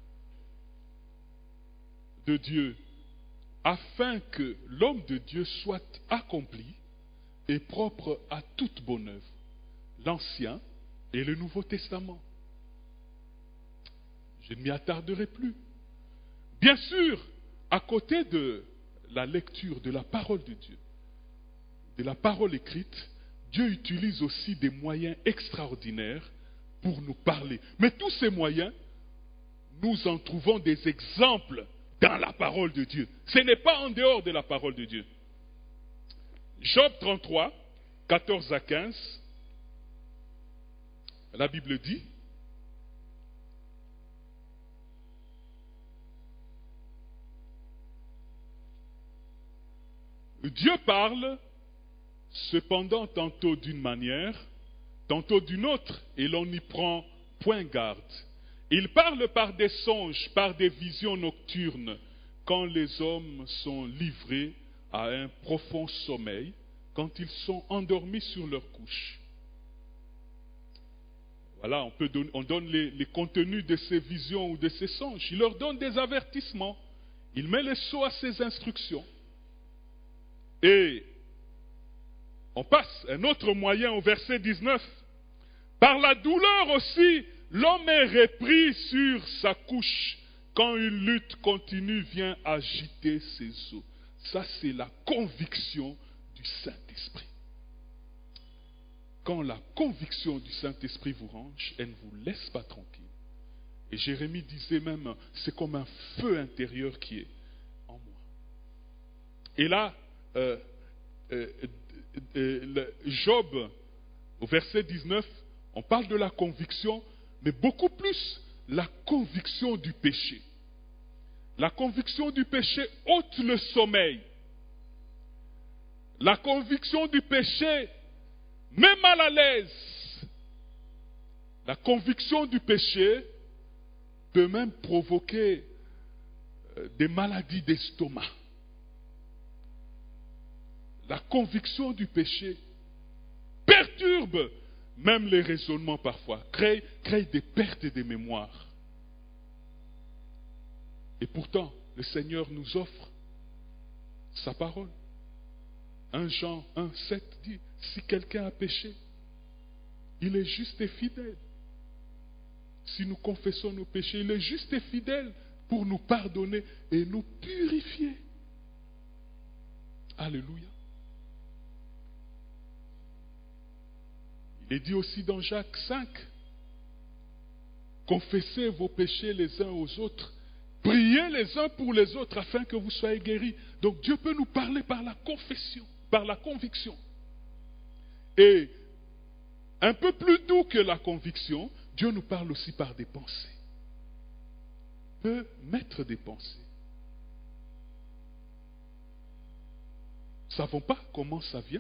de Dieu afin que l'homme de Dieu soit accompli et propre à toute bonne œuvre. L'Ancien et le Nouveau Testament. Je ne m'y attarderai plus. Bien sûr, à côté de la lecture de la parole de Dieu, de la parole écrite, Dieu utilise aussi des moyens extraordinaires pour nous parler. Mais tous ces moyens, nous en trouvons des exemples dans la parole de Dieu. Ce n'est pas en dehors de la parole de Dieu. Job 33, 14 à 15, la Bible dit, Dieu parle, cependant tantôt d'une manière, tantôt d'une autre, et l'on n'y prend point garde. Il parle par des songes, par des visions nocturnes, quand les hommes sont livrés à un profond sommeil, quand ils sont endormis sur leur couche. Voilà, on donne les contenus de ces visions ou de ces songes. Il leur donne des avertissements. Il met le sceau à ses instructions. Et on passe un autre moyen au verset 19. Par la douleur aussi, l'homme est repris sur sa couche quand une lutte continue vient agiter ses os. Ça, c'est la conviction du Saint-Esprit. Quand la conviction du Saint-Esprit vous range, elle ne vous laisse pas tranquille. Et Jérémie disait même, c'est comme un feu intérieur qui est en moi. Et là, Job, au verset 19, on parle de la conviction, mais beaucoup plus la conviction du péché. La conviction du péché ôte le sommeil. La conviction du péché met mal à l'aise. La conviction du péché peut même provoquer des maladies d'estomac. La conviction du péché perturbe même les raisonnements parfois, crée des pertes de mémoire. Et pourtant, le Seigneur nous offre sa parole. 1 Jean 1, 7 dit, si quelqu'un a péché, il est juste et fidèle. Si nous confessons nos péchés, il est juste et fidèle pour nous pardonner et nous purifier. Alléluia. Il est dit aussi dans Jacques 5, confessez vos péchés les uns aux autres, priez les uns pour les autres afin que vous soyez guéris. Donc Dieu peut nous parler par la confession, par la conviction. Et un peu plus doux que la conviction, Dieu nous parle aussi par des pensées. Il peut mettre des pensées. Nous ne savons pas comment ça vient.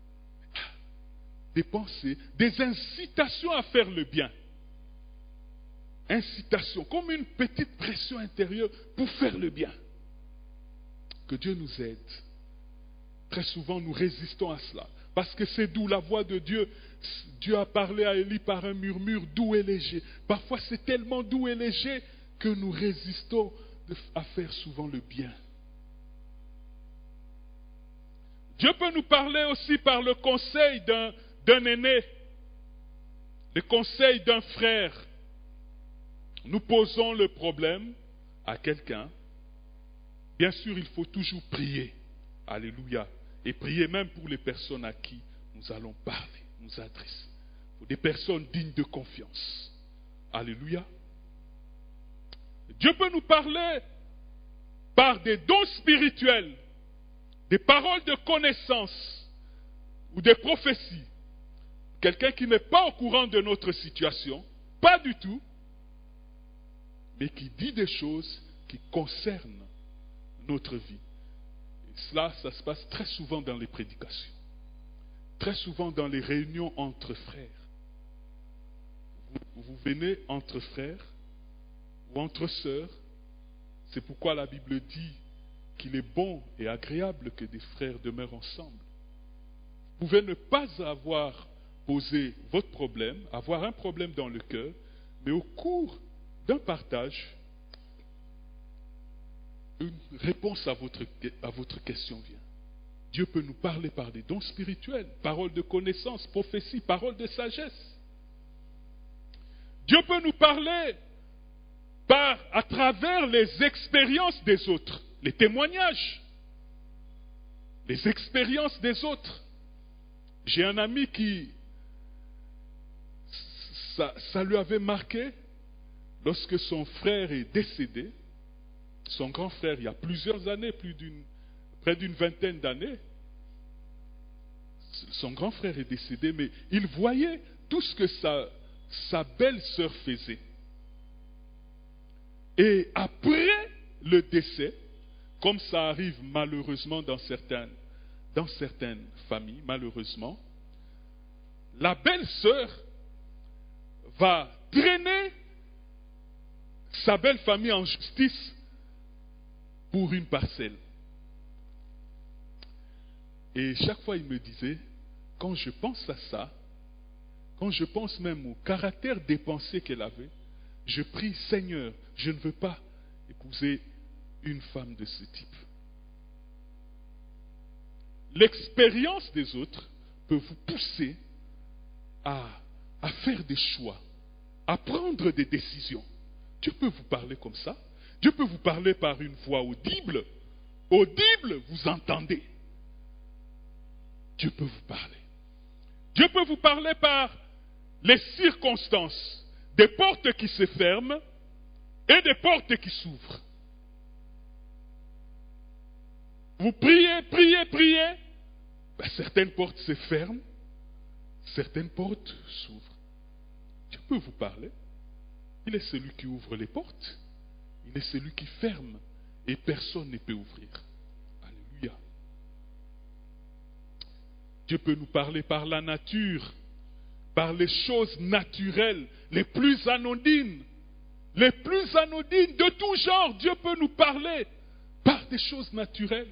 Des pensées, des incitations à faire le bien. Incitation, comme une petite pression intérieure pour faire le bien. Que Dieu nous aide. Très souvent, nous résistons à cela. Parce que c'est doux, la voix de Dieu. Dieu a parlé à Élie par un murmure doux et léger. Parfois, c'est tellement doux et léger que nous résistons à faire souvent le bien. Dieu peut nous parler aussi par le conseil d'un aîné, le conseil d'un frère. Nous posons le problème à quelqu'un. Bien sûr, il faut toujours prier. Alléluia. Et prier même pour les personnes à qui nous allons parler, nous adresser. Pour des personnes dignes de confiance. Alléluia. Dieu peut nous parler par des dons spirituels, des paroles de connaissance ou des prophéties. Quelqu'un qui n'est pas au courant de notre situation, pas du tout, mais qui dit des choses qui concernent notre vie. Et cela, ça se passe très souvent dans les prédications. très souvent dans les réunions entre frères. Vous venez entre frères ou entre sœurs. C'est pourquoi la Bible dit qu'il est bon et agréable que des frères demeurent ensemble. Vous pouvez ne pas avoir posé votre problème, avoir un problème dans le cœur, mais au cours d'un partage, une réponse à votre question vient. Dieu peut nous parler par des dons spirituels, paroles de connaissance, prophéties, paroles de sagesse. Dieu peut nous parler à travers les expériences des autres, les témoignages, les expériences des autres. J'ai un ami qui, ça lui avait marqué lorsque son frère est décédé, son grand frère, il y a plusieurs années, près d'une vingtaine d'années, son grand frère est décédé, mais il voyait tout ce que sa belle-sœur faisait. Et après le décès, comme ça arrive malheureusement dans certaines familles, malheureusement, la belle-sœur va traîner sa belle famille en justice pour une parcelle. Et chaque fois, il me disait, quand je pense à ça, quand je pense même au caractère dépensé qu'elle avait, je prie, Seigneur, je ne veux pas épouser une femme de ce type. L'expérience des autres peut vous pousser à faire des choix, à prendre des décisions. Dieu peut vous parler comme ça. Dieu peut vous parler par une voix audible. Audible, vous entendez. Dieu peut vous parler. Dieu peut vous parler par les circonstances, des portes qui se ferment et des portes qui s'ouvrent. Vous priez, priez, priez. Certaines portes se ferment, certaines portes s'ouvrent. Dieu peut vous parler. Il est celui qui ouvre les portes. Il est celui qui ferme et personne ne peut ouvrir. Alléluia. Dieu peut nous parler par la nature, par les choses naturelles, les plus anodines de tout genre. Dieu peut nous parler par des choses naturelles.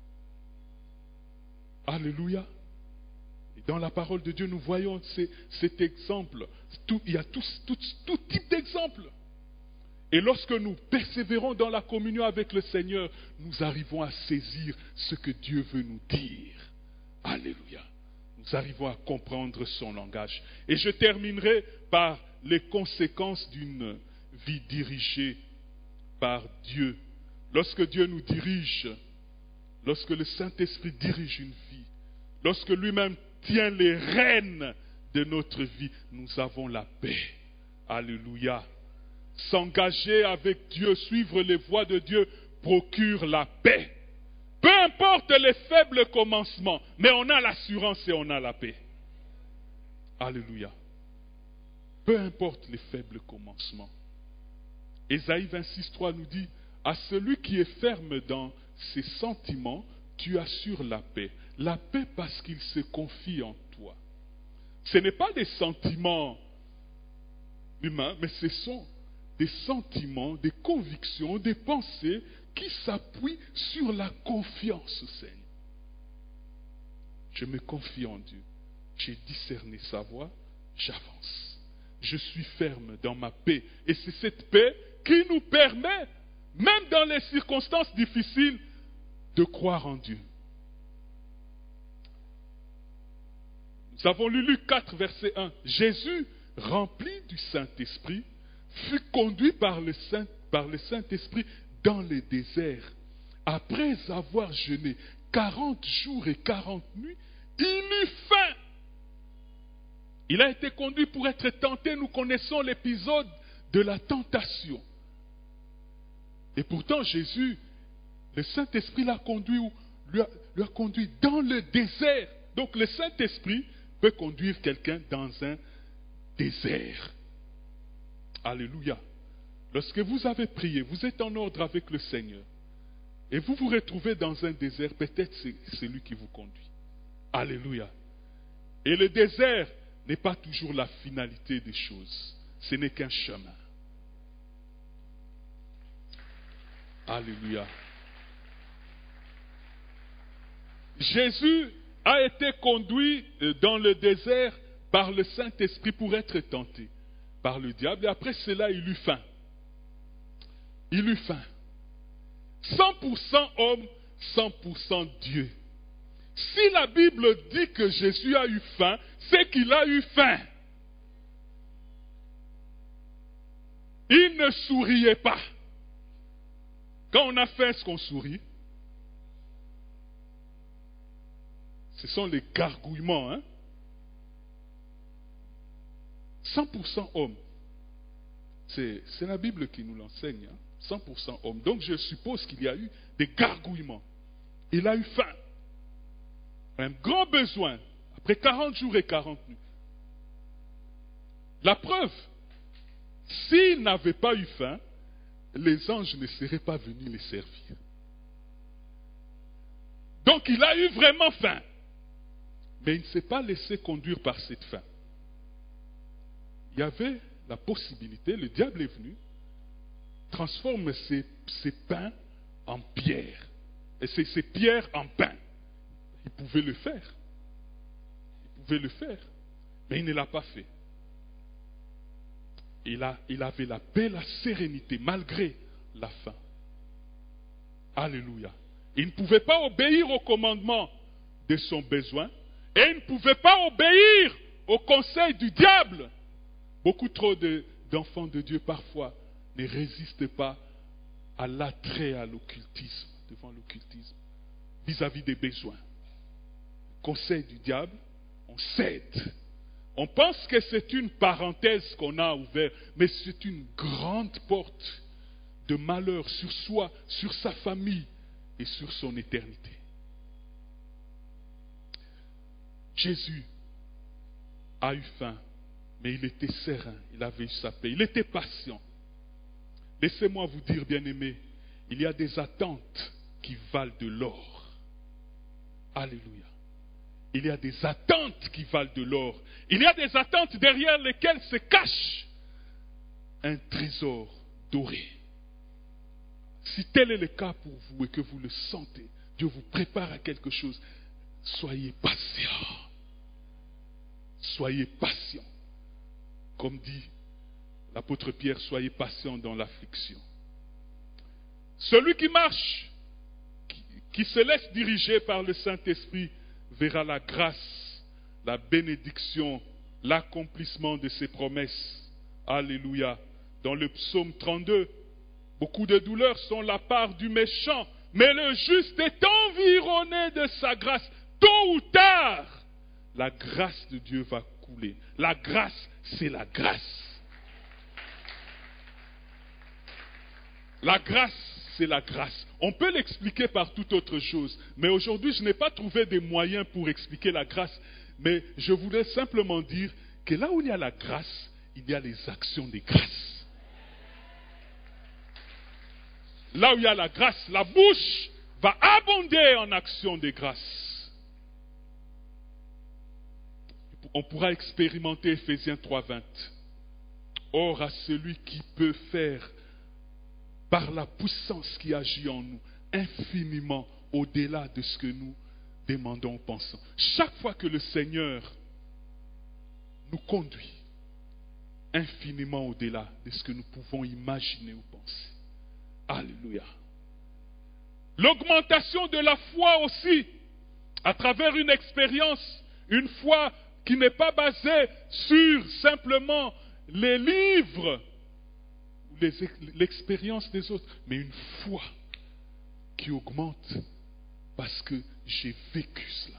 Alléluia. Et dans la parole de Dieu, nous voyons cet exemple. Il y a tout type d'exemples. Et lorsque nous persévérons dans la communion avec le Seigneur, nous arrivons à saisir ce que Dieu veut nous dire. Alléluia. Nous arrivons à comprendre son langage. Et je terminerai par les conséquences d'une vie dirigée par Dieu. Lorsque Dieu nous dirige, lorsque le Saint-Esprit dirige une vie, lorsque lui-même tient les rênes de notre vie, nous avons la paix. Alléluia. S'engager avec Dieu, suivre les voies de Dieu, procure la paix. Peu importe les faibles commencements, mais on a l'assurance et on a la paix. Alléluia. Peu importe les faibles commencements. Ésaïe 26:3 nous dit, à celui qui est ferme dans ses sentiments, tu assures la paix. La paix parce qu'il se confie en toi. Ce n'est pas des sentiments humains, mais ce sont des sentiments, des convictions, des pensées qui s'appuient sur la confiance au Seigneur. Je me confie en Dieu. J'ai discerné sa voix, j'avance. Je suis ferme dans ma paix. Et c'est cette paix qui nous permet, même dans les circonstances difficiles, de croire en Dieu. Nous avons lu Luc 4, verset 1. Jésus, rempli du Saint-Esprit, fut conduit par le Saint-Esprit dans le désert. Après avoir jeûné 40 jours et 40 nuits, il eut faim. Il a été conduit pour être tenté. Nous connaissons l'épisode de la tentation. Et pourtant, Jésus, le Saint-Esprit l'a conduit, lui a conduit dans le désert. Donc le Saint-Esprit peut conduire quelqu'un dans un désert. Alléluia. Lorsque vous avez prié, vous êtes en ordre avec le Seigneur, et vous vous retrouvez dans un désert, peut-être c'est lui qui vous conduit. Alléluia. Et le désert n'est pas toujours la finalité des choses. Ce n'est qu'un chemin. Alléluia. Jésus a été conduit dans le désert par le Saint-Esprit pour être tenté par le diable. Et après cela, il eut faim. Il eut faim. 100% homme, 100% Dieu. Si la Bible dit que Jésus a eu faim, c'est qu'il a eu faim. Il ne souriait pas. Quand on a faim, est-ce qu'on sourit? Ce sont les gargouillements. Hein? 100% homme. C'est la Bible qui nous l'enseigne. Hein? 100% homme. Donc je suppose qu'il y a eu des gargouillements. Il a eu faim. Un grand besoin. Après 40 jours et 40 nuits. La preuve, s'il n'avait pas eu faim, les anges ne seraient pas venus les servir. Donc il a eu vraiment faim. Mais il ne s'est pas laissé conduire par cette faim. Il y avait la possibilité, le diable est venu, transforme ces pains en pierre. Et ces pierres en pain. Il pouvait le faire. Il pouvait le faire. Mais il ne l'a pas fait. Il avait la paix, la sérénité, malgré la faim. Alléluia. Il ne pouvait pas obéir au commandement de son besoin. Et il ne pouvait pas obéir au conseil du diable. Beaucoup trop d'enfants de Dieu parfois ne résistent pas à l'attrait à l'occultisme, devant l'occultisme, vis-à-vis des besoins. Conseil du diable, on cède. On pense que c'est une parenthèse qu'on a ouverte, mais c'est une grande porte de malheur sur soi, sur sa famille et sur son éternité. Jésus a eu faim, mais il était serein, il avait eu sa paix, il était patient. Laissez-moi vous dire, bien-aimés, il y a des attentes qui valent de l'or. Alléluia. Il y a des attentes qui valent de l'or. Il y a des attentes derrière lesquelles se cache un trésor doré. Si tel est le cas pour vous et que vous le sentez, Dieu vous prépare à quelque chose, soyez patient. Soyez patient. Comme dit l'apôtre Pierre, soyez patient dans l'affliction. Celui qui marche, qui se laisse diriger par le Saint-Esprit, verra la grâce, la bénédiction, l'accomplissement de ses promesses. Alléluia. Dans le psaume 32, beaucoup de douleurs sont la part du méchant, mais le juste est environné de sa grâce. Tôt ou tard, la grâce de Dieu va couler. La grâce, c'est la grâce. La grâce, c'est la grâce. On peut l'expliquer par toute autre chose. Mais aujourd'hui, je n'ai pas trouvé des moyens pour expliquer la grâce. Mais je voulais simplement dire que là où il y a la grâce, il y a les actions des grâces. Là où il y a la grâce, la bouche va abonder en actions des grâces. On pourra expérimenter Ephésiens 3:20. Or, à celui qui peut faire par la puissance qui agit en nous, infiniment au-delà de ce que nous demandons ou pensons. Chaque fois que le Seigneur nous conduit, infiniment au-delà de ce que nous pouvons imaginer ou penser. Alléluia. L'augmentation de la foi aussi, à travers une expérience, une foi qui n'est pas basée sur simplement les livres, l'expérience des autres, mais une foi qui augmente parce que j'ai vécu cela.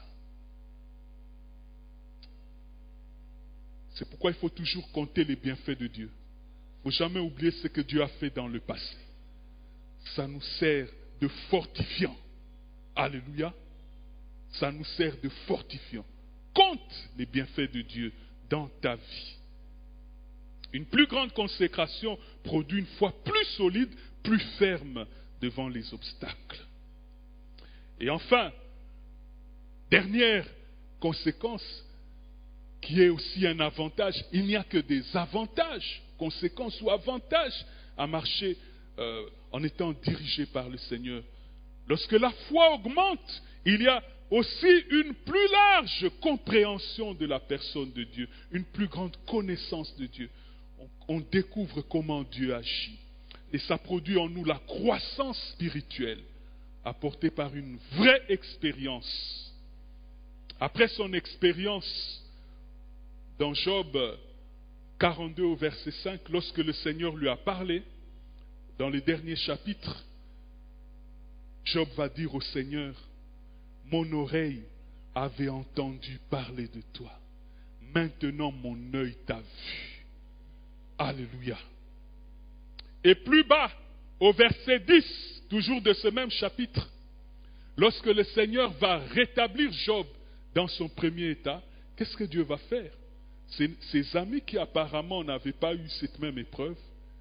C'est pourquoi il faut toujours compter les bienfaits de Dieu. Il ne faut jamais oublier ce que Dieu a fait dans le passé. Ça nous sert de fortifiant. Alléluia. Ça nous sert de fortifiant. Compte les bienfaits de Dieu dans ta vie. Une plus grande consécration produit une foi plus solide, plus ferme devant les obstacles. Et enfin, dernière conséquence, qui est aussi un avantage. Il n'y a que des avantages, conséquences ou avantages à marcher en étant dirigé par le Seigneur. Lorsque la foi augmente, il y a aussi une plus large compréhension de la personne de Dieu, une plus grande connaissance de Dieu. On découvre comment Dieu agit. Et ça produit en nous la croissance spirituelle apportée par une vraie expérience. Après son expérience dans Job 42 au verset 5, lorsque le Seigneur lui a parlé, dans les derniers chapitres, Job va dire au Seigneur, « Mon oreille avait entendu parler de toi. Maintenant mon œil t'a vu. » Alléluia. Et plus bas, au verset 10, toujours de ce même chapitre, lorsque le Seigneur va rétablir Job dans son premier état, qu'est-ce que Dieu va faire? Ses amis qui apparemment n'avaient pas eu cette même épreuve,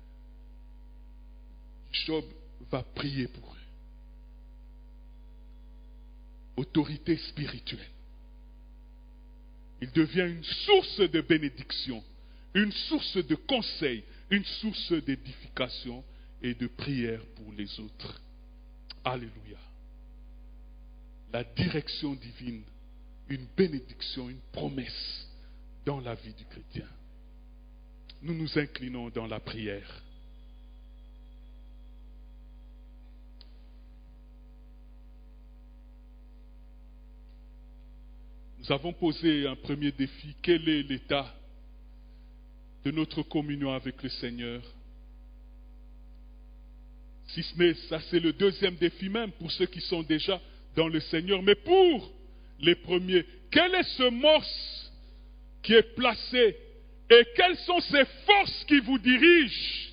Job va prier pour eux. Autorité spirituelle. Il devient une source de bénédiction, une source de conseil, une source d'édification et de prière pour les autres. Alléluia. La direction divine, une bénédiction, une promesse dans la vie du chrétien. Nous nous inclinons dans la prière. Nous avons posé un premier défi. Quel est l'état de notre communion avec le Seigneur? Si ce n'est, ça c'est le deuxième défi même pour ceux qui sont déjà dans le Seigneur. Mais pour les premiers, quelle est ce morse qui est placé et quelles sont ces forces qui vous dirigent?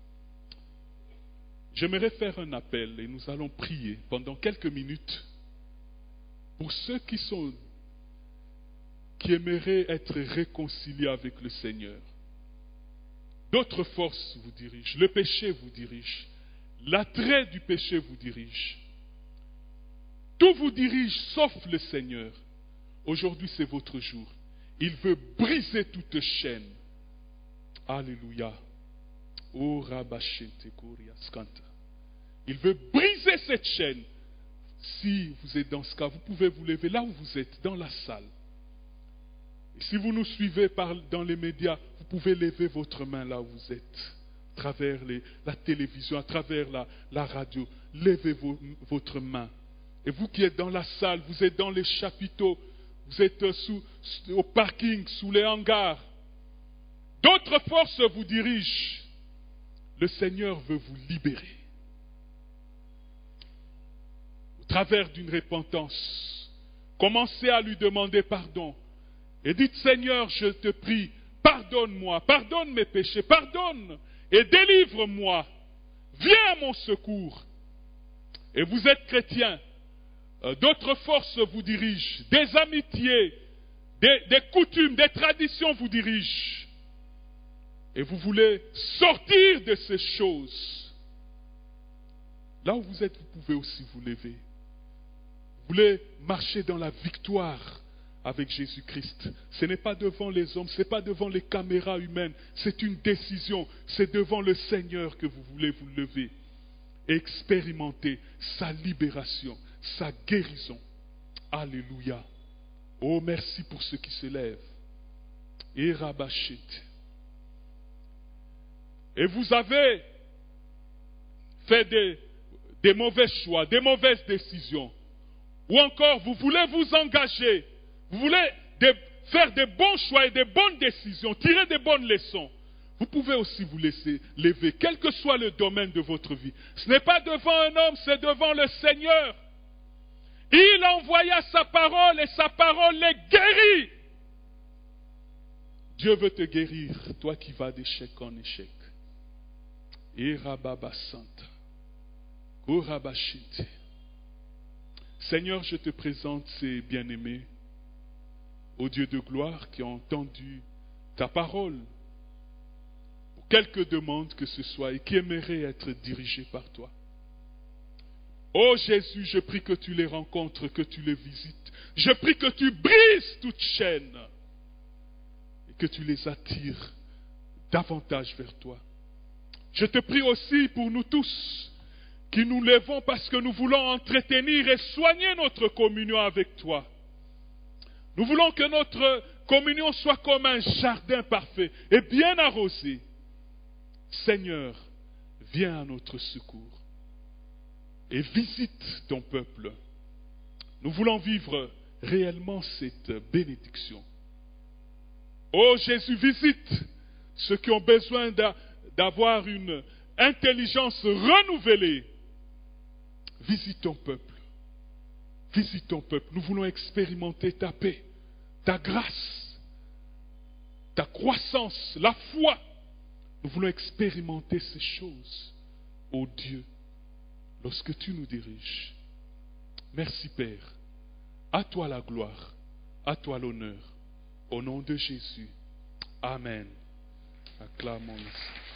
J'aimerais faire un appel et nous allons prier pendant quelques minutes pour ceux qui aimeraient être réconciliés avec le Seigneur. D'autres forces vous dirigent, le péché vous dirige, l'attrait du péché vous dirige. Tout vous dirige sauf le Seigneur. Aujourd'hui c'est votre jour. Il veut briser toute chaîne. Alléluia. Oh, Rabashente Koriaskanta. Il veut briser cette chaîne. Si vous êtes dans ce cas, vous pouvez vous lever là où vous êtes, dans la salle. Et si vous nous suivez dans les médias, vous pouvez lever votre main là où vous êtes, à travers la télévision, à travers la radio. Levez votre main. Et vous qui êtes dans la salle, vous êtes dans les chapiteaux, vous êtes au parking, sous les hangars. D'autres forces vous dirigent. Le Seigneur veut vous libérer. Au travers d'une repentance, commencez à lui demander pardon. Et dites, Seigneur, je te prie, pardonne-moi, pardonne mes péchés, pardonne et délivre-moi. Viens à mon secours. Et vous êtes chrétien. D'autres forces vous dirigent. Des amitiés, des coutumes, des traditions vous dirigent. Et vous voulez sortir de ces choses. Là où vous êtes, vous pouvez aussi vous lever. Vous voulez marcher dans la victoire avec Jésus-Christ. Ce n'est pas devant les hommes, ce n'est pas devant les caméras humaines. C'est une décision. C'est devant le Seigneur que vous voulez vous lever. Et expérimenter sa libération, sa guérison. Alléluia. Oh, merci pour ceux qui se lèvent. Et Rabachit. Et vous avez fait des mauvais choix, des mauvaises décisions. Ou encore, vous voulez vous engager. Vous voulez faire des bons choix et des bonnes décisions, tirer des bonnes leçons. Vous pouvez aussi vous laisser lever, quel que soit le domaine de votre vie. Ce n'est pas devant un homme, c'est devant le Seigneur. Il envoya sa parole et sa parole les guérit. Dieu veut te guérir, toi qui vas d'échec en échec. Seigneur, je te présente ces bien-aimés, ô Dieu de gloire, qui ont entendu ta parole, pour quelque demande que ce soit, et qui aimeraient être dirigés par toi. Ô Jésus, je prie que tu les rencontres, que tu les visites. Je prie que tu brises toute chaîne. que tu les attires davantage vers toi. Je te prie aussi pour nous tous qui nous levons parce que nous voulons entretenir et soigner notre communion avec toi. Nous voulons que notre communion soit comme un jardin parfait et bien arrosé. Seigneur, viens à notre secours et visite ton peuple. Nous voulons vivre réellement cette bénédiction. Oh Jésus, visite ceux qui ont besoin d'avoir une intelligence renouvelée. Visite ton peuple. Visite ton peuple. Nous voulons expérimenter ta paix, ta grâce, ta croissance, la foi. Nous voulons expérimenter ces choses, ô Dieu, lorsque tu nous diriges. Merci Père. À toi la gloire, à toi l'honneur. Au nom de Jésus. Amen. Acclamons.